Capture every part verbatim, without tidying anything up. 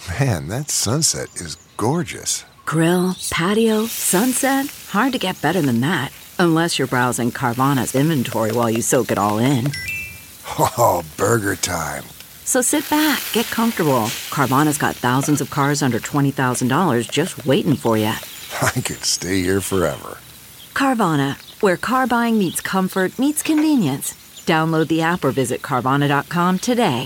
Man, that sunset is gorgeous. Grill, patio, sunset. Hard to get better than that. Unless you're browsing Carvana's inventory while you soak it all in. Oh, burger time. So sit back, get comfortable. Carvana's got thousands of cars under twenty thousand dollars just waiting for you. I could stay here forever. Carvana, where car buying meets comfort meets convenience. Download the app or visit Carvana dot com today.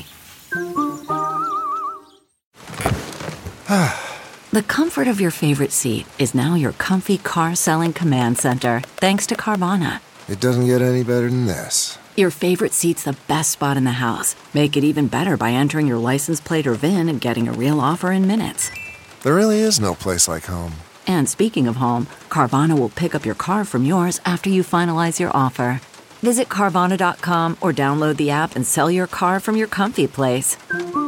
The comfort of your favorite seat is now your comfy car selling command center, thanks to Carvana. It doesn't get any better than this. Your favorite seat's the best spot in the house. Make it even better by entering your license plate or V I N and getting a real offer in minutes. There really is no place like home. And speaking of home, Carvana will pick up your car from yours after you finalize your offer. Visit Carvana dot com or download the app and sell your car from your comfy place.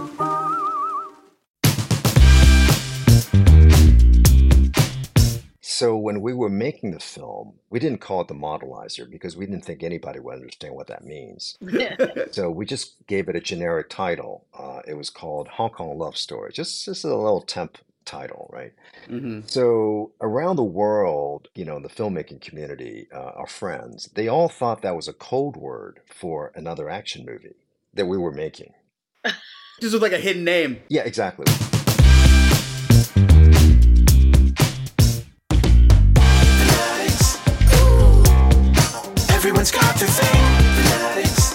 So when we were making the film, we didn't call it The Modelizer because we didn't think anybody would understand what that means. So we just gave it a generic title. Uh, it was called Hong Kong Love Story, just, just a little temp title, right? Mm-hmm. So around the world, you know, in the filmmaking community, uh, our friends, they all thought that was a code word for another action movie that we were making. This was like a hidden name. Yeah, exactly. Everyone's got their thing. Fanatics.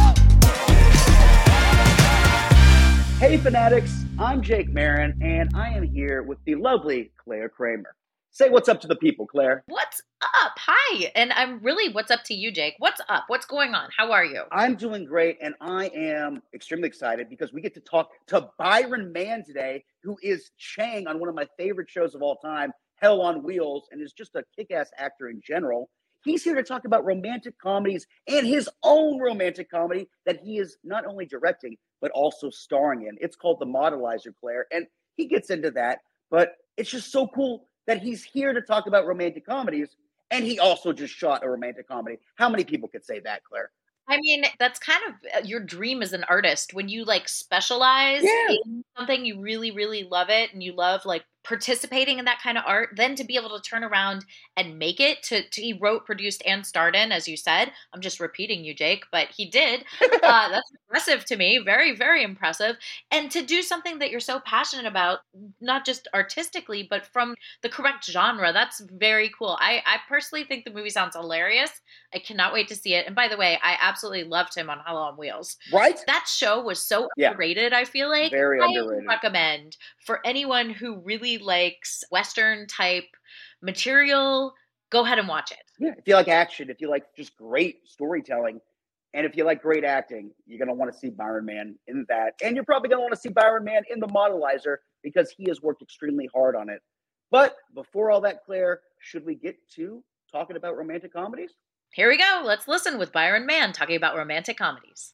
Hey, Fanatics. I'm Jake Marin, and I am here with the lovely Claire Kramer. Say what's up to the people, Claire. What's up? Hi. And I'm really, what's up to you, Jake? What's up? What's going on? How are you? I'm doing great, and I am extremely excited because we get to talk to Byron Mann today, who is Chang on one of my favorite shows of all time, Hell on Wheels, and is just a kick-ass actor in general. He's here to talk about romantic comedies and his own romantic comedy that he is not only directing, but also starring in. It's called The Modelizer, Claire, and he gets into that. But it's just so cool that he's here to talk about romantic comedies, and he also just shot a romantic comedy. How many people could say that, Claire? I mean, that's kind of your dream as an artist. When you like specialize Yeah. in something, you really, really love it, and you love like participating in that kind of art, then to be able to turn around and make it to, to he wrote, produced, and starred in, as you said. I'm just repeating you, Jake, but he did. Uh, that's impressive to me. Very, very impressive. And to do something that you're so passionate about, not just artistically, but from the correct genre, that's very cool. I, I personally think the movie sounds hilarious. I cannot wait to see it. And by the way, I absolutely loved him on Hell on Wheels. Right? That show was so Yeah. underrated, I feel like. Very I underrated. recommend for anyone who really likes Western type material, go ahead and watch it. Yeah, if you like action, if you like just great storytelling, and if you like great acting, you're going to want to see Byron Mann in that. And you're probably going to want to see Byron Mann in The Modelizer because he has worked extremely hard on it. But before all that, Claire, should we get to talking about romantic comedies? Here we go. Let's listen with Byron Mann talking about romantic comedies.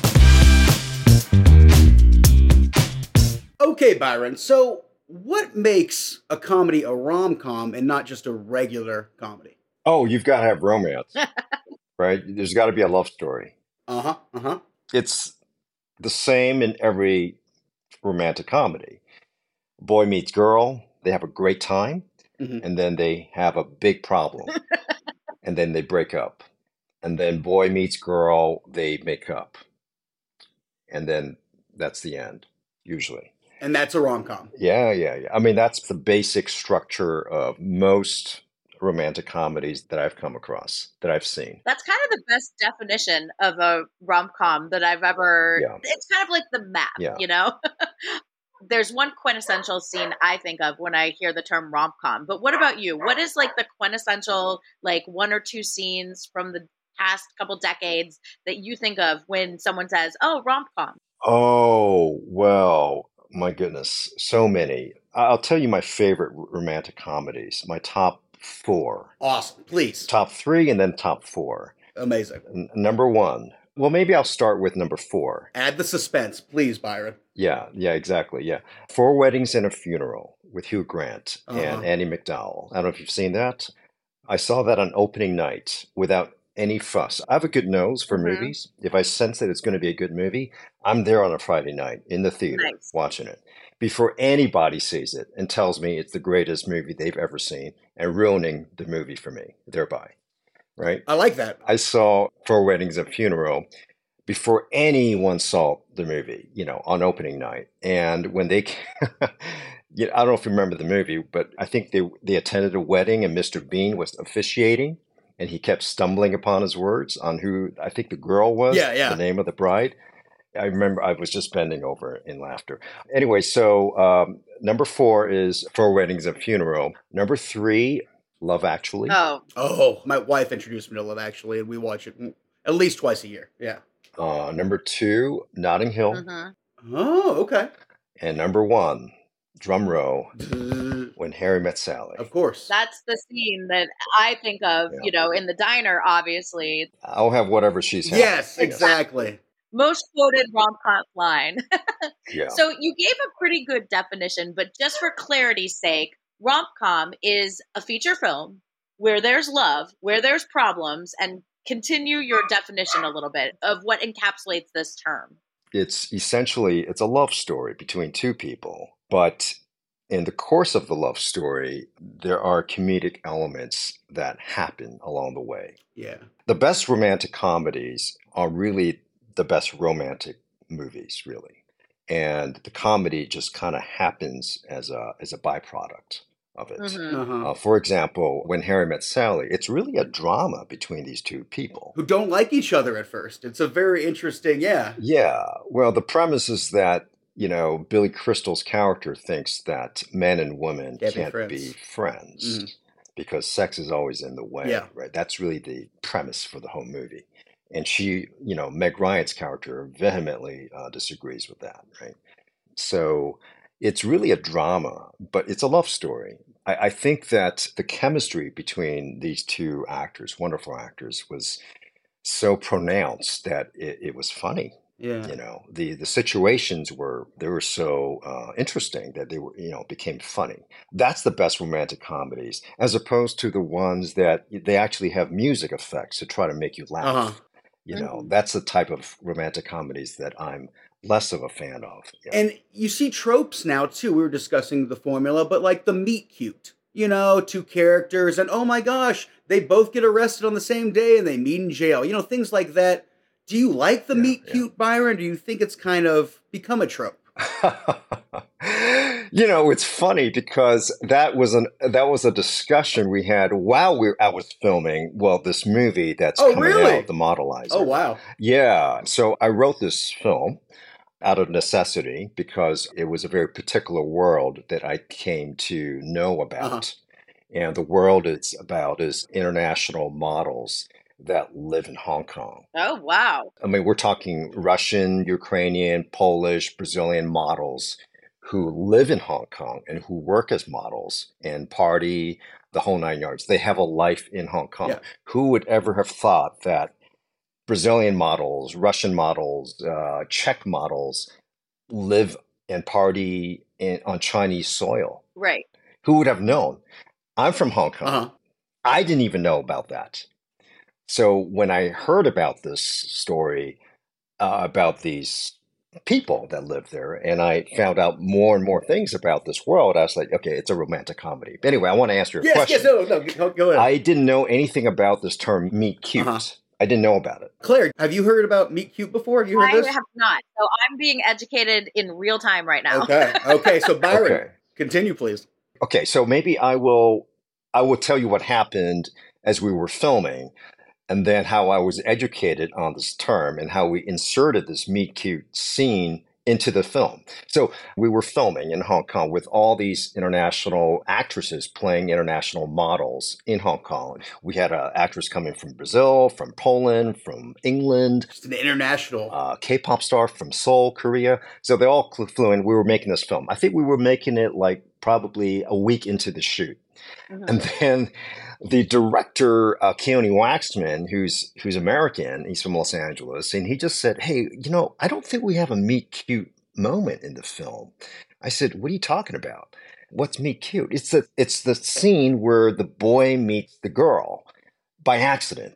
Okay, Byron, so what makes a comedy a rom-com and not just a regular comedy? Oh, you've got to have romance, right? There's got to be a love story. Uh-huh, uh-huh. It's the same in every romantic comedy. Boy meets girl, they have a great time, Mhm. and then they have a big problem, and then they break up. And then boy meets girl, they make up. And then that's the end, usually. And that's a rom-com. Yeah, yeah, yeah. I mean, that's the basic structure of most romantic comedies that I've come across, that I've seen. That's kind of the best definition of a rom-com that I've ever, Yeah. it's kind of like the map, Yeah. you know? There's one quintessential scene I think of when I hear the term rom-com. But what about you? What is like the quintessential, like one or two scenes from the past couple decades that you think of when someone says, oh, rom-com? Oh, well, my goodness, so many. I- I'll tell you my favorite r- romantic comedies, my top four. Awesome, please. Top three and then top four. Amazing. N- number one. Well, maybe I'll start with number four. Add the suspense, please, Byron. Yeah, yeah, exactly. Yeah. Four Weddings and a Funeral with Hugh Grant Uh-huh. and Annie McDowell. I don't know if you've seen that. I saw that on opening night without any fuss. I have a good nose for Mhm. movies. If I sense that it's going to be a good movie, I'm there on a Friday night in the theater Nice. watching it before anybody sees it and tells me it's the greatest movie they've ever seen and ruining the movie for me thereby, right? I like that. I saw Four Weddings and a Funeral before anyone saw the movie, you know, on opening night. And when they, you know, I don't know if you remember the movie, but I think they they attended a wedding and Mister Bean was officiating, and he kept stumbling upon his words on who I think the girl was, Yeah, yeah. the name of the bride. I remember I was just bending over in laughter. Anyway, so um, number four is Four Weddings and a Funeral. Number three, Love Actually. Oh, Oh, my wife introduced me to Love Actually, and we watch it mm, at least twice a year. Yeah. Uh, number two, Notting Hill. mhm. Oh, okay. And number one, drum roll, When Harry Met Sally. Of course. That's the scene that I think of, Yeah. you know, in the diner, obviously. I'll have whatever she's having. Yes, exactly. Most quoted rom-com line. Yeah. So you gave a pretty good definition, but just for clarity's sake, rom-com is a feature film where there's love, where there's problems, and continue your definition a little bit of what encapsulates this term. It's essentially, it's a love story between two people, but in the course of the love story, there are comedic elements that happen along the way. Yeah. The best romantic comedies are really the best romantic movies, really. And the comedy just kind of happens as a as a byproduct of it. Mhm. Uh-huh. Uh, for example, When Harry Met Sally, it's really a drama between these two people. Who don't like each other at first. It's a very interesting, yeah. Yeah, well, the premise is that, you know, Billy Crystal's character thinks that men and women Can't be can't friends. be friends Mhm. because sex is always in the way, Yeah. right? That's really the premise for the whole movie. And she, you know, Meg Ryan's character vehemently uh, disagrees with that, right? So it's really a drama, but it's a love story. I, I think that the chemistry between these two actors, wonderful actors, was so pronounced that it, it was funny. Yeah. You know, the the situations were they were so uh, interesting that they were, you know, became funny. That's the best romantic comedies, as opposed to the ones that they actually have music effects to try to make you laugh. Uh-huh. You know, Mhm. that's the type of romantic comedies that I'm less of a fan of. Yeah. And you see tropes now too. We were discussing the formula, but like the meet cute. You know, two characters, and oh my gosh, they both get arrested on the same day and they meet in jail. You know, things like that. Do you like the Yeah, meet yeah. cute, Byron? Do you think it's kind of become a trope? You know, it's funny because that was an that was a discussion we had while we I was filming, well, this movie that's Oh, coming really? out, The Modelizer. Oh, wow. Yeah. So I wrote this film out of necessity because it was a very particular world that I came to know about. Uh-huh. And the world it's about is international models that live in Hong Kong. Oh, wow. I mean, we're talking Russian, Ukrainian, Polish, Brazilian models who live in Hong Kong and who work as models and party the whole nine yards. They have a life in Hong Kong. Yeah. Who would ever have thought that Brazilian models, Russian models, uh, Czech models live and party in, on Chinese soil? Right. Who would have known? I'm from Hong Kong. Uh-huh. I didn't even know about that. So when I heard about this story uh, about these people that live there, and I found out more and more things about this world, I was like, okay, it's a romantic comedy. But anyway, I want to answer your Yes, question. yes, no, no, go, go ahead. I didn't know anything about this term meet cute. Uh-huh. I didn't know about it. Claire, have you heard about meet cute before? Have you heard I this? have not. So I'm being educated in real time right now. Okay, okay. So Byron, Okay. continue, please. Okay, so maybe I will I will tell you what happened as we were filming, and then how I was educated on this term and how we inserted this meet cute scene into the film. So we were filming in Hong Kong with all these international actresses playing international models in Hong Kong. We had an actress coming from Brazil, from Poland, from England, Just an international. uh, K-pop star from Seoul, Korea. So they all cl- flew in. We were making this film. I think we were making it like probably a week into the shoot. Mhm. And then the director, uh, Keone Waxman, who's who's American, he's from Los Angeles, and he just said, "Hey, you know, I don't think we have a meet cute moment in the film." I said, "What are you talking about? What's meet cute?" It's the it's the scene where the boy meets the girl by accident.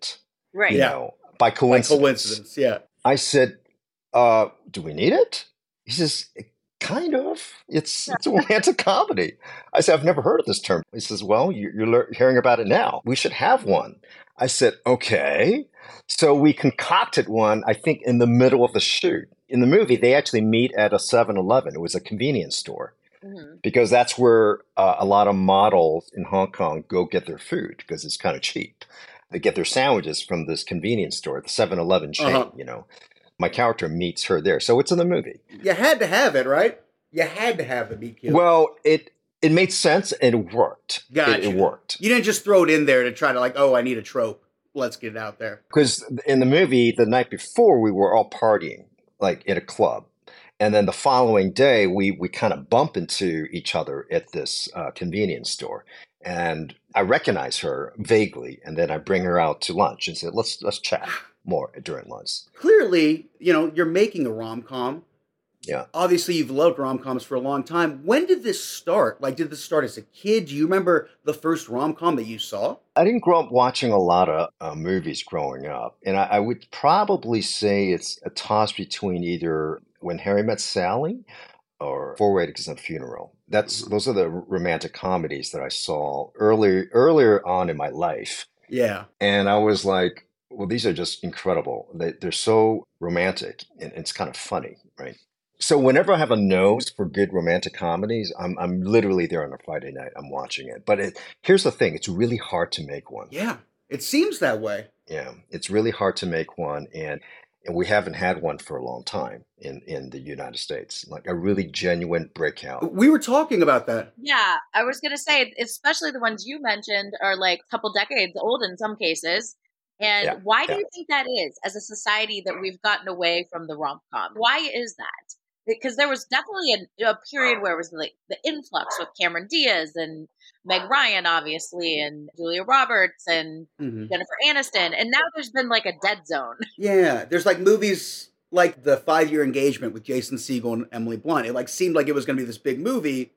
Right. You Yeah. know, by By coincidence. coincidence, yeah. I said, uh, do we need it? He says, kind of. It's it's a romantic comedy. I said, I've never heard of this term. He says, well, you- you're lear- hearing about it now. We should have one. I said, okay. So we concocted one, I think, in the middle of the shoot. In the movie, they actually meet at a seven eleven. It was a convenience store hmm because that's where uh, a lot of models in Hong Kong go get their food because it's kind of cheap. They get their sandwiches from this convenience store, the seven eleven chain, Uh-huh. you know. My character meets her there. So it's in the movie. You had to have it, right? You had to have the meet cute. Well, it it made sense and it worked. It, Gotcha. it worked. You didn't just throw it in there to try to like, oh, I need a trope. Let's get it out there. Because in the movie, the night before, we were all partying, like in a club. And then the following day, we, we kind of bump into each other at this uh, convenience store. And I recognize her vaguely. And then I bring her out to lunch and said, let's let's chat more during lunch. Clearly, you know, you're making a rom-com. Yeah. Obviously, you've loved rom-coms for a long time. When did this start? Like, did this start as a kid? Do you remember the first rom-com that you saw? I didn't grow up watching a lot of uh, movies growing up. And I, I would probably say it's a toss between either When Harry Met Sally or Four Weddings and a Funeral. That's those are the romantic comedies that I saw earlier earlier on in my life. Yeah. And I was like, well, these are just incredible. They, they're so romantic and it's kind of funny, right? So whenever I have a nose for good romantic comedies, I'm I'm literally there on a Friday night. I'm watching it. But it, here's the thing: it's really hard to make one. Yeah. It seems that way. Yeah, it's really hard to make one, and and we haven't had one for a long time in in the United States, like a really genuine breakout. We were talking about that. Yeah, I was going to say, especially the ones you mentioned are like a couple decades old in some cases. And Yeah, why do yeah. you think that is as a society that we've gotten away from the rom-com? Why is that? Because there was definitely a, a period where it was like the influx with Cameron Diaz and Meg Ryan, obviously, and Julia Roberts and Mhm. Jennifer Aniston. And now there's been like a dead zone. Yeah. There's like movies like The Five-Year Engagement with Jason Segel and Emily Blunt. It like seemed like it was going to be this big movie.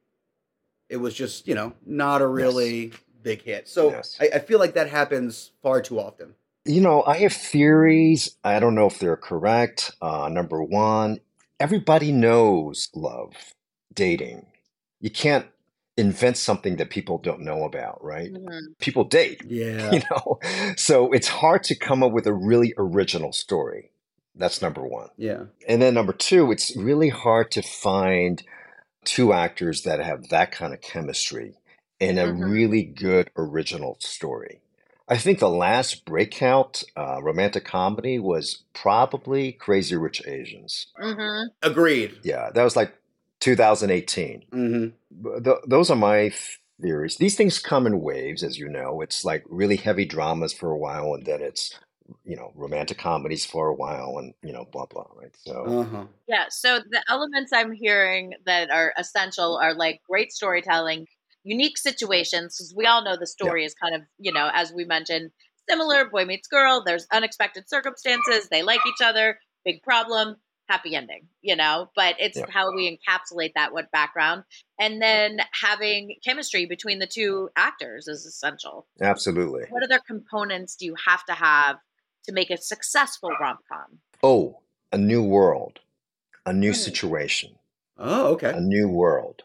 It was just, you know, not a really big hit. So Yes. I, I feel like that happens far too often. You know, I have theories. I don't know if they're correct. Uh, number one, everybody knows love, dating. You can't invent something that people don't know about, right? Mhm. People date, Yeah. you know? So it's hard to come up with a really original story. That's number one. Yeah. And then number two, it's really hard to find two actors that have that kind of chemistry in a Mhm. really good original story. I think the last breakout uh, romantic comedy was probably Crazy Rich Asians. Mhm. Agreed. Yeah, that was like two thousand eighteen. hmm B- th- those are my theories. These things come in waves, as you know. It's like really heavy dramas for a while, and then it's, you know, romantic comedies for a while, and, you know, blah, blah, right? So, Uh-huh. Yeah, so the elements I'm hearing that are essential are like great storytelling, unique situations, because we all know the yeah, story is kind of, you know, as we mentioned, similar, boy meets girl, there's unexpected circumstances, they like each other, big problem, happy ending, you know, but it's yeah. how we encapsulate that, what background, and then having chemistry between the two actors is essential. Absolutely. What other components do you have to have to make a successful rom-com? Oh, a new world, a new Mm. situation, Oh, okay. a new world.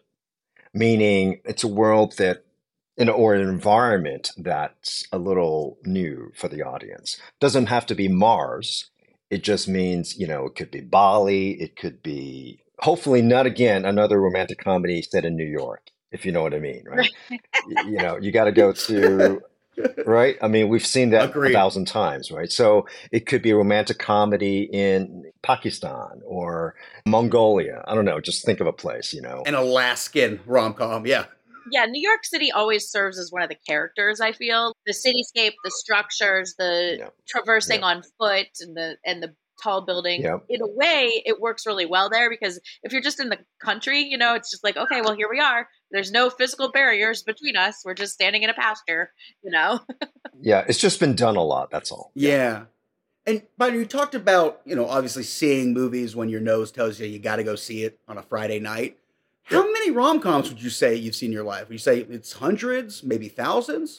Meaning it's a world that, in or an environment that's a little new for the audience. Doesn't have to be Mars. It just means, you know, it could be Bali. It could be, hopefully not again, another romantic comedy set in New York, if you know what I mean, right? Y- You know, you got to go to, right? I mean, we've seen that a Agreed. thousand times, right? So it could be a romantic comedy in Pakistan or Mongolia. I don't know. Just think of a place, you know. An Alaskan rom-com, yeah. Yeah, New York City always serves as one of the characters, I feel. The cityscape, the structures, the Yeah, traversing yeah, on foot and the and the tall buildings. yeah, In a way, it works really well there because if you're just in the country, you know, it's just like, okay, well, here we are. There's no physical barriers between us. We're just standing in a pasture, you know? yeah. It's just been done a lot. That's all. Yeah. Yeah. And but you talked about, you know, obviously seeing movies when your nose tells you you got to go see it on a Friday night. How Yeah. many rom-coms would you say you've seen in your life? Would you say it's hundreds, maybe thousands?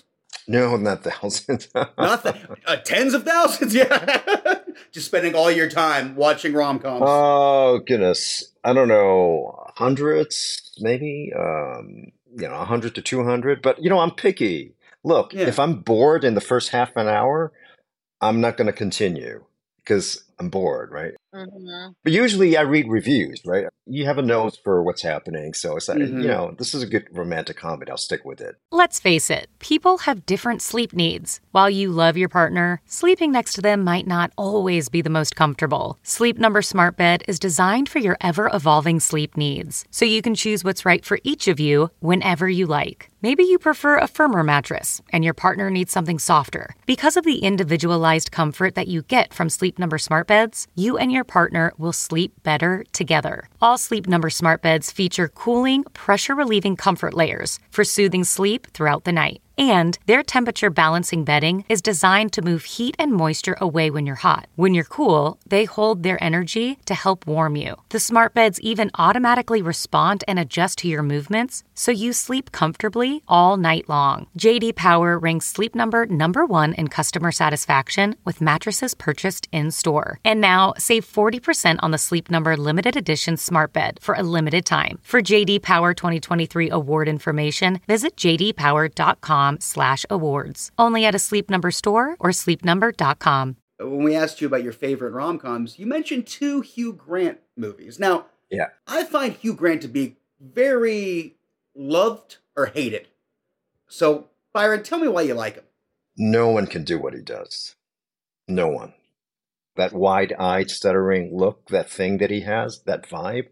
No, not thousands. Not th- uh, tens of thousands, yeah. Just spending all your time watching rom-coms. Oh, goodness. I don't know, hundreds, maybe, um, you know, one hundred to two hundred. But, you know, I'm picky. Look, Yeah. if I'm bored in the first half an hour, I'm not going to continue because I'm bored, right? Mhm. But usually I read reviews, right? You have a nose for what's happening. So it's like, Mhm. you know, this is a good romantic comedy. I'll stick with it. Let's face it, people have different sleep needs. While you love your partner, sleeping next to them might not always be the most comfortable. Sleep Number Smart Bed is designed for your ever-evolving sleep needs, so you can choose what's right for each of you whenever you like. Maybe you prefer a firmer mattress and your partner needs something softer. Because of the individualized comfort that you get from Sleep Number Smart Beds, you and your partner will sleep better together. All Sleep Number Smart Beds feature cooling, pressure-relieving comfort layers for soothing sleep throughout the night. And their temperature balancing bedding is designed to move heat and moisture away when you're hot. When you're cool, they hold their energy to help warm you. The smart beds even automatically respond and adjust to your movements, so you sleep comfortably all night long. J D Power ranks Sleep Number number one in customer satisfaction with mattresses purchased in-store. And now, save forty percent on the Sleep Number limited edition smart bed for a limited time. For J D Power twenty twenty-three award information, visit j d power dot com slash awards. Only at a Sleep Number store or sleep number dot com. When we asked you about your favorite rom-coms, you mentioned two Hugh Grant movies. Now, Yeah. I find Hugh Grant to be very loved or hated. So, Byron, tell me why you like him. No one can do what he does. No one. That wide-eyed, stuttering look, that thing that he has, that vibe,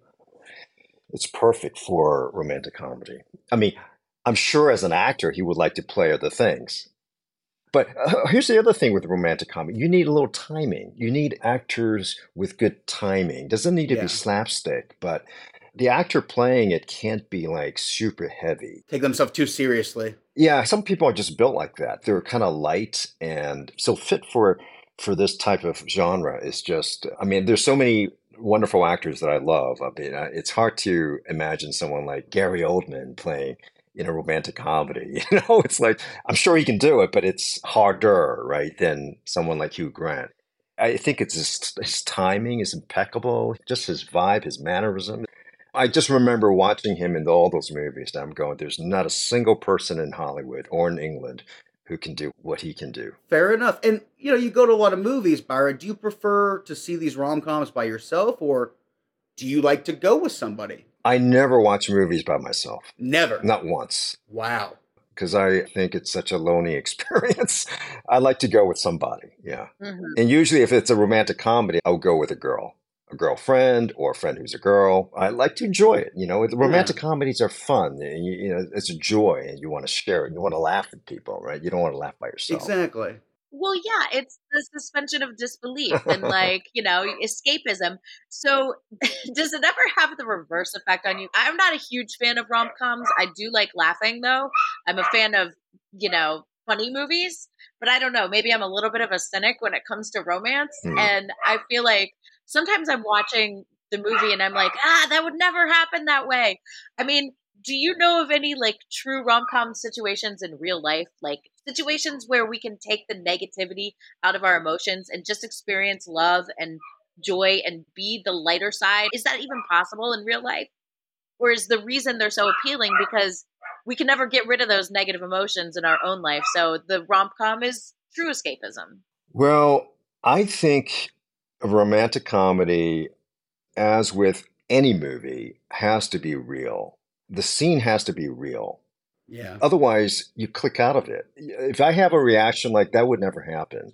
it's perfect for romantic comedy. I mean, I'm sure as an actor, he would like to play other things. But uh, here's the other thing with romantic comedy. You need a little timing. You need actors with good timing. Doesn't need to Yeah. be slapstick, but the actor playing it can't be like super heavy. Take themselves too seriously. Yeah, some people are just built like that. They're kind of light and so fit for for this type of genre. Is just, I mean, there's so many wonderful actors that I love. I mean, uh, it's hard to imagine someone like Gary Oldman playing in a romantic comedy. You know, it's like I'm sure he can do it, but it's harder, right, than someone like Hugh Grant. I think it's his, his timing is impeccable, just his vibe, his mannerism. I just remember watching him in all those movies, and I'm going, there's not a single person in Hollywood or in England who can do what he can do. Fair enough. And, you know, you go to a lot of movies, Byron. Do you prefer to see these rom-coms by yourself, or do you like to go with somebody? I never watch movies by myself, Never. not once, Wow. because I think it's such a lonely experience. I like to go with somebody, yeah. Mhm. And usually if it's a romantic comedy, I'll go with a girl, a girlfriend or a friend who's a girl. I like to enjoy it. You know, the romantic comedies are fun. And you, you know, it's a joy and you want to share it. You want to laugh at people, right? You don't want to laugh by yourself. Exactly. Well, yeah, it's the suspension of disbelief and like, you know, escapism. So does it ever have the reverse effect on you? I'm not a huge fan of rom-coms. I do like laughing though. I'm a fan of, you know, funny movies, but I don't know, maybe I'm a little bit of a cynic when it comes to romance. Hmm. And I feel like sometimes I'm watching the movie and I'm like, ah, that would never happen that way. I mean, do you know of any like true rom-com situations in real life? Like situations where we can take the negativity out of our emotions and just experience love and joy and be the lighter side? Is that even possible in real life? Or is the reason they're so appealing because we can never get rid of those negative emotions in our own life? So the rom-com is true escapism. Well, I think a romantic comedy, as with any movie, has to be real. The scene has to be real. Yeah. Otherwise, you click out of it. If I have a reaction like that would never happen,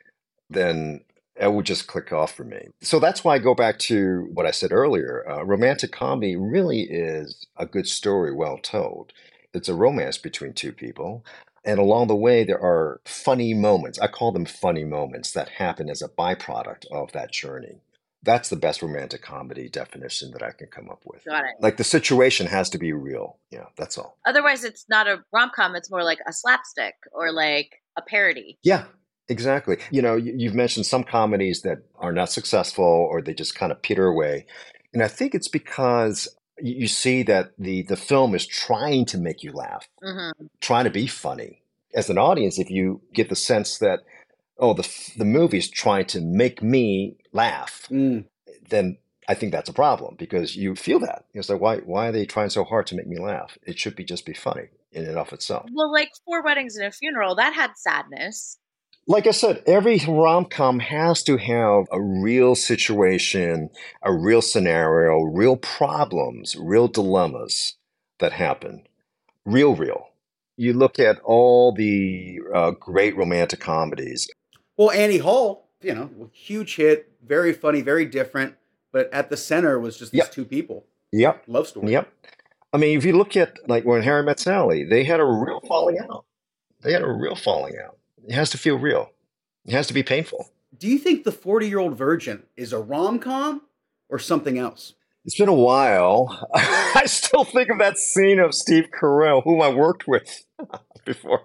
then it would just click off for me. So that's why I go back to what I said earlier. Uh, romantic comedy really is a good story well told. It's a romance between two people. And along the way, there are funny moments. I call them funny moments that happen as a byproduct of that journey. That's the best romantic comedy definition that I can come up with. Got it. Like the situation has to be real. Yeah, that's all. Otherwise, it's not a rom-com. It's more like a slapstick or like a parody. Yeah, exactly. You know, you- you've mentioned some comedies that are not successful or they just kind of peter away. And I think it's because you you see that the the film is trying to make you laugh, Mm-hmm. trying to be funny. as an audience, if you get the sense that, oh, the the movie's trying to make me laugh, Mm. then I think that's a problem because you feel that. It's like, why why are they trying so hard to make me laugh? It should be just be funny in and of itself. Well, like Four Weddings and a Funeral, that had sadness. Like I said, every rom-com has to have a real situation, a real scenario, real problems, real dilemmas that happen. Real, real. You look at all the uh, great romantic comedies. Well, Annie Hall, you know, huge hit, very funny, very different, but at the center was just these Yep. two people. Yep. Love story. Yep. I mean, if you look at like when Harry Met Sally, they had a real falling out. They had a real falling out. It has to feel real. It has to be painful. Do you think The forty-Year-Old Virgin is a rom-com or something else? It's been a while. I still think of that scene of Steve Carell, whom I worked with before.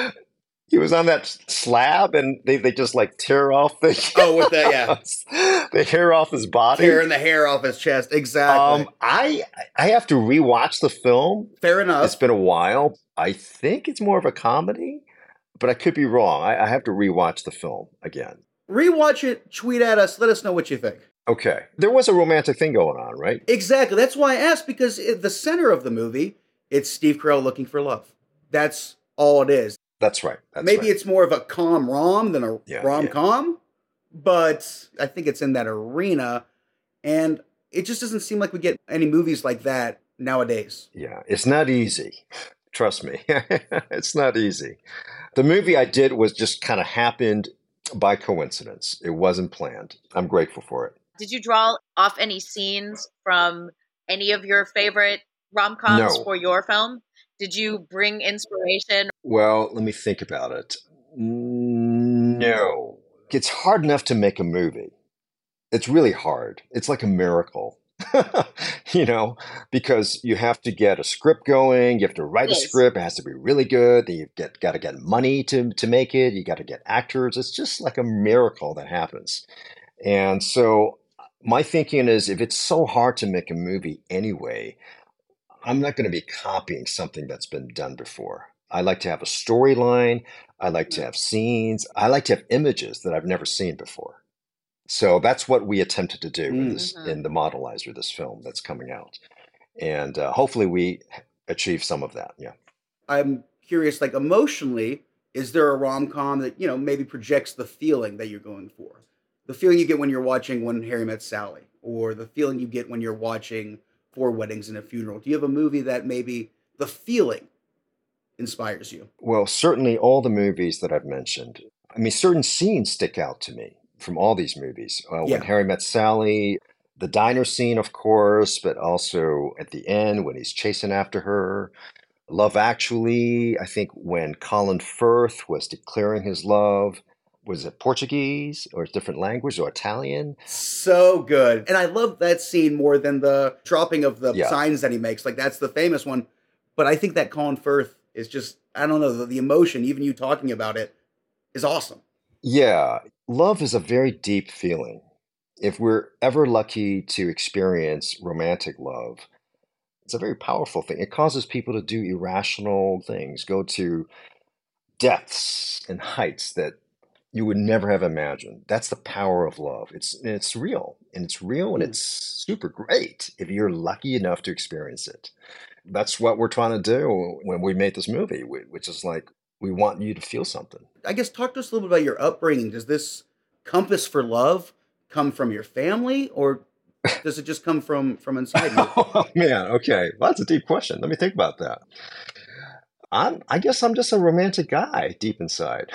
He was on that slab and they, they just like tear off the Oh, with that, yeah. the hair off his body. Tearing the hair off his chest. Exactly. Um, I I have to rewatch the film. Fair enough. It's been a while. I think it's more of a comedy, but I could be wrong. I, I have to rewatch the film again. Rewatch it, tweet at us, let us know what you think. Okay. There was a romantic thing going on, right? Exactly. That's why I asked, because at the center of the movie, it's Steve Carell looking for love. That's all it is. That's right. That's Maybe right. it's more of a calm rom than a Yeah, rom-com, but I think it's in that arena, and it just doesn't seem like we get any movies like that nowadays. Yeah, it's not easy. Trust me. It's not easy. The movie I did was just kind of happened by coincidence. It wasn't planned. I'm grateful for it. Did you draw off any scenes from any of your favorite rom-coms No. for your film? Did you bring inspiration? Well, let me think about it. No. It's hard enough to make a movie. It's really hard. It's like a miracle. You know, because you have to get a script going, you have to write a Yes. script, it has to be really good, then you've get, got to get money to, to make it, you got to get actors. It's just like a miracle that happens. And so my thinking is if it's so hard to make a movie anyway, I'm not going to be copying something that's been done before. I like to have a storyline, I like to have scenes, I like to have images that I've never seen before. So that's what we attempted to do in this Mhm. in the Modelizer, this film that's coming out, and uh, hopefully we achieve some of that. Yeah. I'm curious, like emotionally, is there a rom-com that, you know, maybe projects the feeling that you're going for? The feeling you get when you're watching When Harry Met Sally, or the feeling you get when you're watching Four Weddings and a Funeral. Do you have a movie that maybe the feeling inspires you? Well, certainly all the movies that I've mentioned. I mean, certain scenes stick out to me from all these movies. Uh, Yeah. When Harry Met Sally, the diner scene, of course, but also at the end when he's chasing after her. Love Actually, I think when Colin Firth was declaring his love, was it Portuguese or a different language or Italian? So good. And I love that scene more than the dropping of the Yeah. signs that he makes. Like, that's the famous one. But I think that Colin Firth is just, I don't know, the, the emotion, even you talking about it, is awesome. Yeah, love is a very deep feeling. If we're ever lucky to experience romantic love, it's a very powerful thing. It causes people to do irrational things, go to depths and heights that you would never have imagined. That's the power of love. It's and it's real, and it's real, and Mm. it's super great if you're lucky enough to experience it. That's what we're trying to do when we made this movie, whi- which is like we want you to feel something. I guess talk to us a little bit about your upbringing. Does this compass for love come from your family, or does it just come from from inside you? Oh man, okay. Well, that's a deep question. Let me think about that. I'm I guess I'm just a romantic guy deep inside.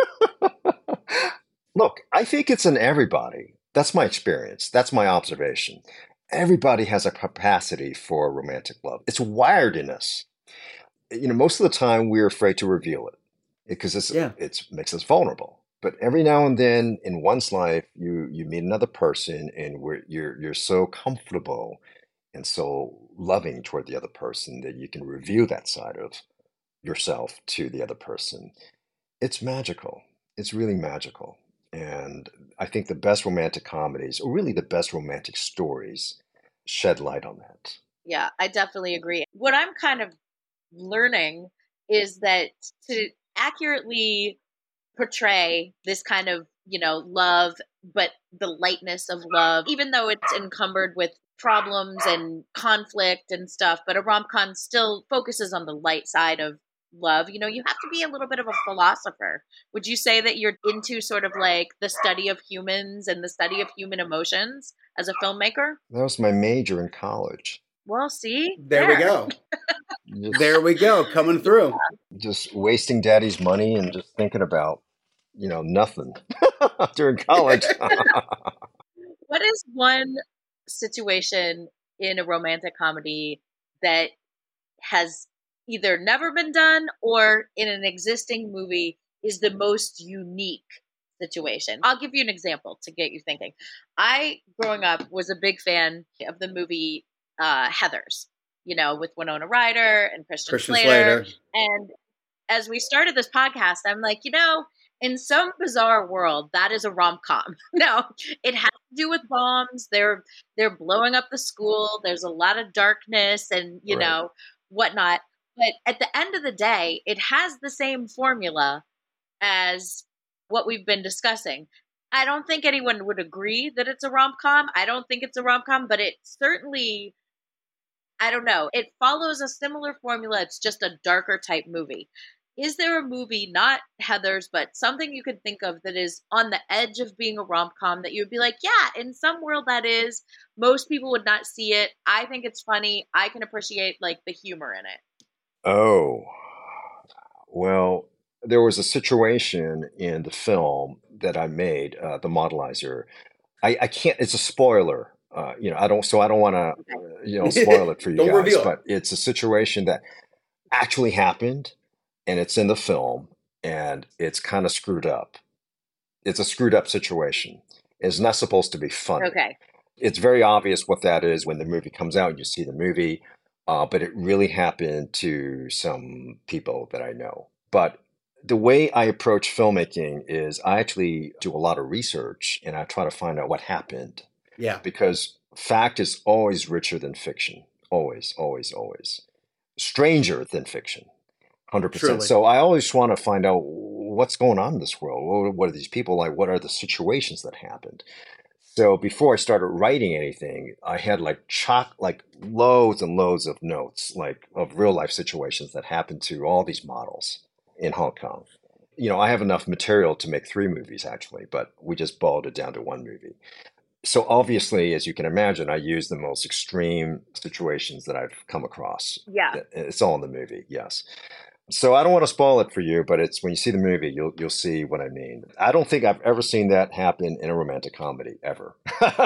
Look, I think it's in everybody. That's my experience. That's my observation. Everybody has a capacity for romantic love. It's wired in us. You know, most of the time we're afraid to reveal it because it's Yeah. it's makes us vulnerable. But every now and then in one's life, you you meet another person and where you're you're so comfortable and so loving toward the other person that you can reveal that side of yourself to the other person. It's magical. It's really magical. And I think the best romantic comedies, or really the best romantic stories, shed light on that. Yeah, I definitely agree. What I'm kind of learning is that to accurately portray this kind of, you know, love, but the lightness of love, even though it's encumbered with problems and conflict and stuff, but a rom-com still focuses on the light side of love. You know, you have to be a little bit of a philosopher. Would you say that you're into sort of like the study of humans and the study of human emotions as a filmmaker? That was my major in college. Well, see? There we go. Just, There we go, coming through. just wasting daddy's money and just thinking about, you know, nothing during college. What is one situation in a romantic comedy that has either never been done or in an existing movie is the most unique situation? I'll give you an example to get you thinking. I, growing up, was a big fan of the movie uh, Heathers, you know, with Winona Ryder and Christian, Christian Slater. Slater. And as we started this podcast, I'm like, you know, in some bizarre world, that is a rom-com. No, it has to do with bombs. They're they're blowing up the school. There's a lot of darkness and, you Right. know, whatnot. But at the end of the day, it has the same formula as what we've been discussing. I don't think anyone would agree that it's a rom-com. I don't think it's a rom-com, but it certainly, I don't know, it follows a similar formula. It's just a darker type movie. Is there a movie, not Heathers, but something you could think of that is on the edge of being a rom-com that you would be like, yeah, in some world that is. Most people would not see it. I think it's funny. I can appreciate like the humor in it. Oh, well, there was a situation in the film that I made, uh, The Modelizer. I, I can't, it's a spoiler. Uh, you know, I don't, so I don't want to, uh, you know, spoil it for you Don't guys, reveal it. but it's a situation that actually happened and it's in the film and it's kind of screwed up. It's a screwed up situation. It's not supposed to be funny. Okay. It's very obvious what that is when the movie comes out and you see the movie, uh, but it really happened to some people that I know. But the way I approach filmmaking is I actually do a lot of research and I try to find out what happened Yeah. because fact is always richer than fiction. Always, always, always. Stranger than fiction. one hundred percent. Truly. So I always want to find out what's going on in this world. What what are these people like? What are the situations that happened? So before I started writing anything, I had like chock, like loads and loads of notes, like of real life situations that happened to all these models in Hong Kong. You know, I have enough material to make three movies actually, but we just boiled it down to one movie. So obviously, as you can imagine, I use the most extreme situations that I've come across. Yeah. It's all in the movie, yes. So I don't want to spoil it for you, but it's when you see the movie, you'll you'll see what I mean. I don't think I've ever seen that happen in a romantic comedy ever.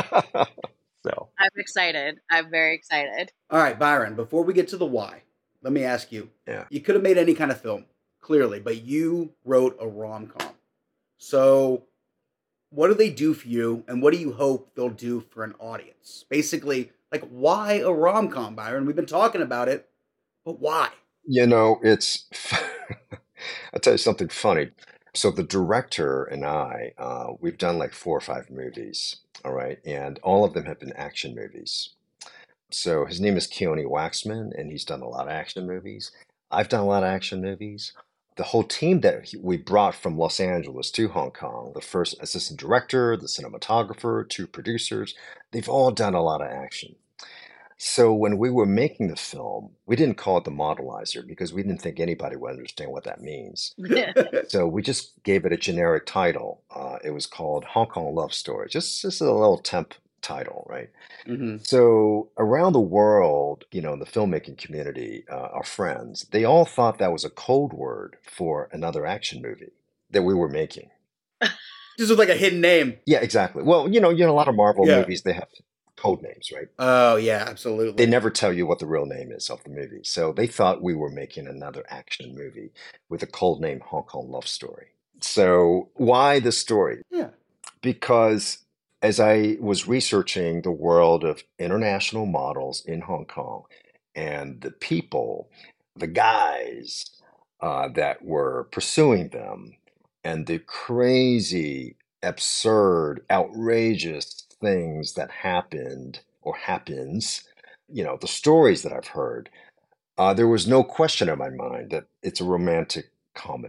So I'm excited. I'm very excited. All right, Byron, before we get to the why, let me ask you. yeah, You could have made any kind of film, clearly, but you wrote a rom-com. So what do they do for you, and what do you hope they'll do for an audience? Basically, like, why a rom-com, Byron? We've been talking about it, but why? you know, it's. I'll tell you something funny. So the director and I, uh, we've done like four or five movies, all right, and all of them have been action movies. So his name is Keone Waxman, and he's done a lot of action movies. I've done a lot of action movies. The whole team that he- we brought from Los Angeles to Hong Kong, the first assistant director, the cinematographer, two producers, they've all done a lot of action. So when we were making the film, we didn't call it The Modelizer because we didn't think anybody would understand what that means. So we just gave it a generic title. Uh, it was called Hong Kong Love Story, just, just a little temp title, right? hmm So around the world, you know, in the filmmaking community, uh, our friends, they all thought that was a code word for another action movie that we were making. This was like a hidden name. Yeah, exactly. Well, you know, you know, a lot of Marvel Yeah. movies, they have code names, right? Oh, yeah, absolutely. They never tell you what the real name is of the movie. So they thought we were making another action movie with a code name Hong Kong Love Story. So why the story? Yeah. Because as I was researching the world of international models in Hong Kong and the people, the guys uh, that were pursuing them, and the crazy, absurd, outrageous things that happened or happens, you know, the stories that I've heard, uh, there was no question in my mind that it's a romantic comedy.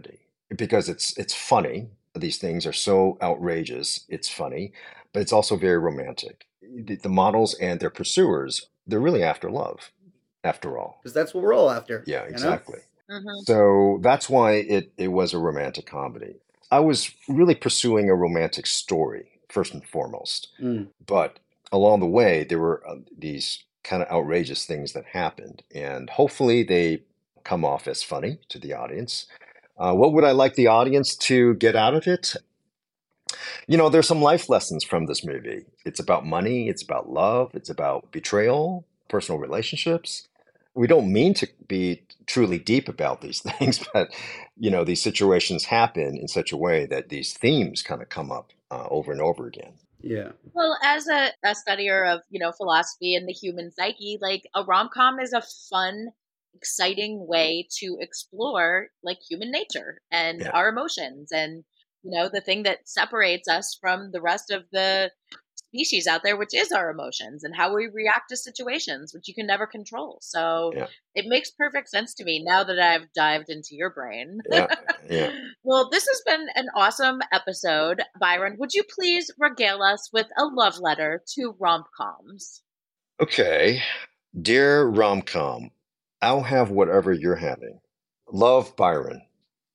because it's it's funny. These things are so outrageous, it's funny, but it's also very romantic. The, the models and their pursuers, they're really after love, after all. Because that's what we're all after. Yeah, you know? exactly. Mhm. So that's why it, it was a romantic comedy. I was really pursuing a romantic story, first and foremost. Mm. But along the way, there were uh, these kind of outrageous things that happened. And hopefully they come off as funny to the audience. Uh, what would I like the audience to get out of it? You know, there's some life lessons from this movie. It's about money, it's about love, it's about betrayal, personal relationships. We don't mean to be truly deep about these things, but, you know, these situations happen in such a way that these themes kind of come up uh, over and over again. Yeah. Well, as a, a studier of, you know, philosophy and the human psyche, like a rom-com is a fun, exciting way to explore like human nature and Yeah. our emotions and, you know, the thing that separates us from the rest of the species out there, which is our emotions and how we react to situations, which you can never control. So Yeah. it makes perfect sense to me now that I've dived into your brain. Yeah, yeah. Well, this has been an awesome episode. Byron, would you please regale us with a love letter to rom-coms? Okay. Dear rom-com, I'll have whatever you're having. Love, Byron.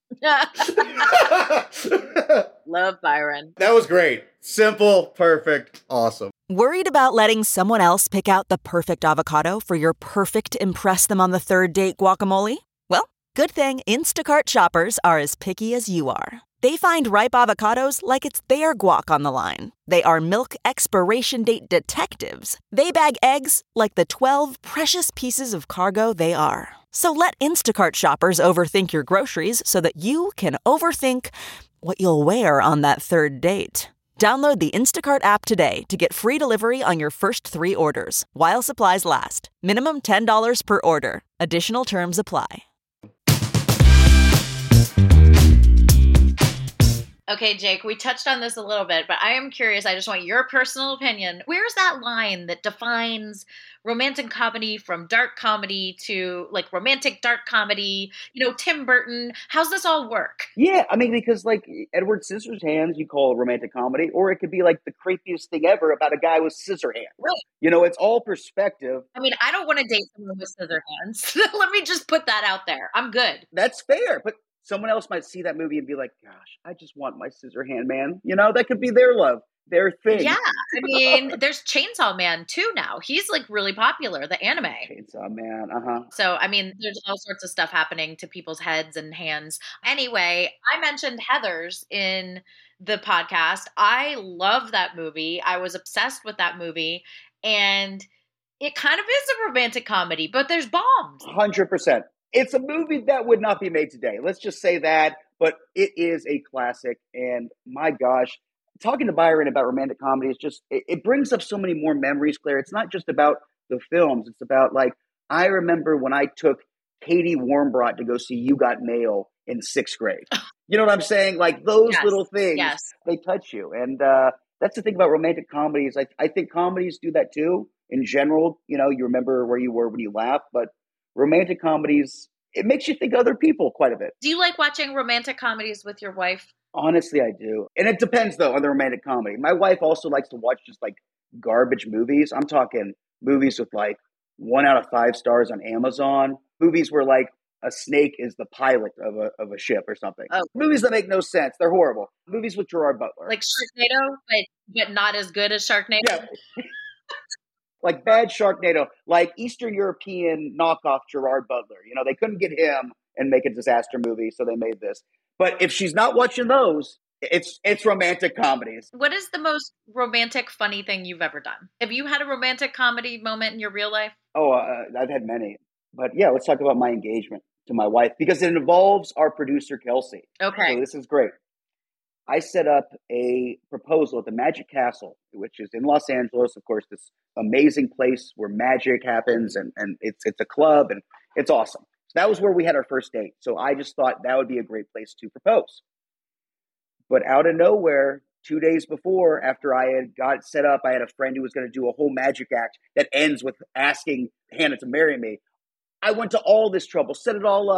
Love, Byron. That was great. Simple, perfect, awesome. Worried about letting someone else pick out the perfect avocado for your perfect impress them on the third date guacamole? Well, good thing Instacart shoppers are as picky as you are. They find ripe avocados like it's their guac on the line. They are milk expiration date detectives. They bag eggs like the twelve precious pieces of cargo they are. So let Instacart shoppers overthink your groceries so that you can overthink what you'll wear on that third date. Download the Instacart app today to get free delivery on your first three orders, while supplies last. Minimum ten dollars per order. Additional terms apply. Okay, Jake, we touched on this a little bit, but I am curious. I just want your personal opinion. Where's that line that defines romantic comedy from dark comedy to like romantic dark comedy? You know, Tim Burton, how's this all work? Yeah, I mean, because like Edward Scissorhands, you call a romantic comedy, or it could be like the creepiest thing ever about a guy with scissor hands. Right. You know, it's all perspective. I mean, I don't want to date someone with scissor hands. Let me just put that out there. I'm good. That's fair, but someone else might see that movie and be like, gosh, I just want my scissor hand man. You know, that could be their love, their thing. Yeah. I mean, there's Chainsaw Man too now. He's like really popular, the anime. Chainsaw Man, uh-huh. So, I mean, there's all sorts of stuff happening to people's heads and hands. Anyway, I mentioned Heathers in the podcast. I love that movie. I was obsessed with that movie. And it kind of is a romantic comedy, but there's bombs. one hundred percent. It's a movie that would not be made today. Let's just say that. But it is a classic. And my gosh, talking to Byron about romantic comedy is just, it, it brings up so many more memories, Claire. It's not just about the films. It's about like, I remember when I took Katie Warmbrodt to go see You Got Mail in sixth grade. You know what I'm saying? Like those Yes, little things, yes. they touch you. And uh, that's the thing about romantic comedies. I, I think comedies do that too. In general, you know, you remember where you were when you laughed, but romantic comedies, it makes you think of other people quite a bit. Do you like watching romantic comedies with your wife? Honestly, I do. And it depends, though, on the romantic comedy. My wife also likes to watch just like garbage movies. I'm talking movies with like one out of five stars on Amazon. Movies where like a snake is the pilot of a of a ship or something. Oh. Movies that make no sense. They're horrible. Movies with Gerard Butler. Like Sharknado, but, but not as good as Sharknado? Yeah. Like bad Sharknado, like Eastern European knockoff Gerard Butler. You know, they couldn't get him and make a disaster movie, so they made this. But if she's not watching those, it's it's romantic comedies. What is the most romantic, funny thing you've ever done? Have you had a romantic comedy moment in your real life? Oh, uh, I've had many. But yeah, let's talk about my engagement to my wife because it involves our producer, Kelsey. Okay. So this is great. I set up a proposal at the Magic Castle, which is in Los Angeles, of course, this amazing place where magic happens, and, and it's it's a club, and it's awesome. So that was where we had our first date. So I just thought that would be a great place to propose. But out of nowhere, two days before, after I had got it set up, I had a friend who was going to do a whole magic act that ends with asking Hannah to marry me. I went to all this trouble, set it all up,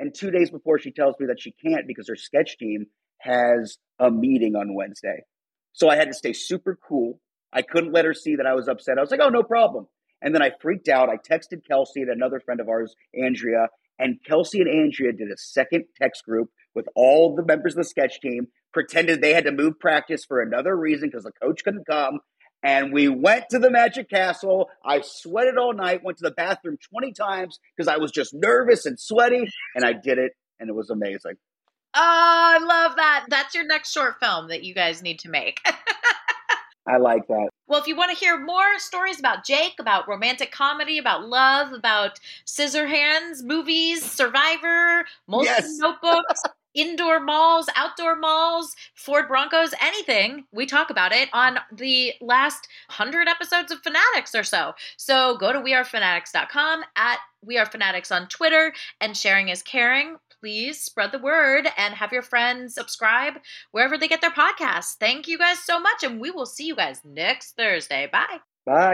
And two days before, she tells me that she can't because her sketch team has a meeting on Wednesday. So I had to stay super cool. I couldn't let her see that I was upset. I was like, oh, no problem. And then I freaked out. I texted Kelsey and another friend of ours, Andrea, and Kelsey and Andrea did a second text group with all the members of the sketch team, pretended they had to move practice for another reason because the coach couldn't come. And we went to the Magic Castle. I sweated all night, went to the bathroom twenty times because I was just nervous and sweaty. And I did it, and it was amazing. Oh, I love that. That's your next short film that you guys need to make. I like that. Well, if you want to hear more stories about Jake, about romantic comedy, about love, about Scissorhands, movies, Survivor, Molson Yes. Notebooks, indoor malls, outdoor malls, Ford Broncos, anything, we talk about it on the last hundred episodes of Fanatics or so. So go to we are fanatics dot com, at We Are Fanatics on Twitter, and sharing is caring. Please spread the word and have your friends subscribe wherever they get their podcasts. Thank you guys so much, and we will see you guys next Thursday. Bye. Bye.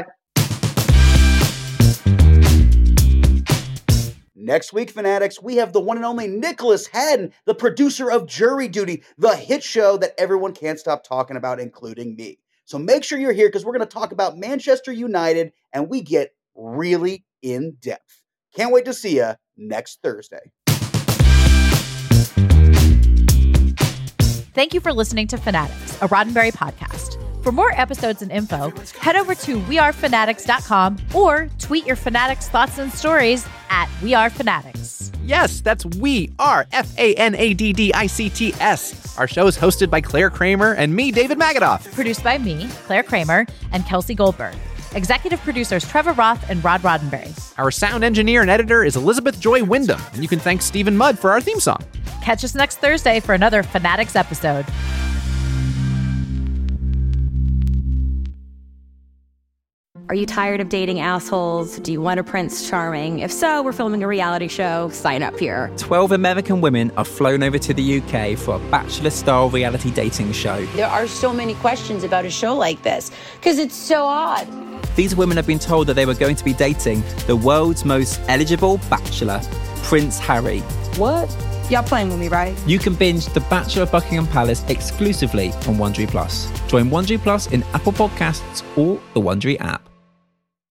Next week, Fanatics, we have the one and only Nicholas Haddon, the producer of Jury Duty, the hit show that everyone can't stop talking about, including me. So make sure you're here because we're going to talk about Manchester United, and we get really in depth. Can't wait to see you next Thursday. Thank you for listening to Fanatics, a Roddenberry podcast. For more episodes and info, head over to we are fanatics dot com or tweet your Fanatics thoughts and stories at wearefanatics. Yes, that's We Are, F A N A D D I C T S. Our show is hosted by Claire Kramer and me, David Magadoff. Produced by me, Claire Kramer, and Kelsey Goldberg. Executive producers Trevor Roth and Rod Roddenberry. Our sound engineer and editor is Elizabeth Joy Wyndham, and you can thank Stephen Mudd for our theme song. Catch us next Thursday for another Fanatics episode. Are you tired of dating assholes? Do you want a Prince Charming? If so, we're filming a reality show. Sign up here. twelve American women are flown over to the U K for a bachelor-style reality dating show. There are so many questions about a show like this because it's so odd. These women have been told that they were going to be dating the world's most eligible bachelor, Prince Harry. What? Y'all playing with me, right? You can binge The Bachelor of Buckingham Palace exclusively on Wondery Plus. Join Wondery Plus in Apple Podcasts or the Wondery app.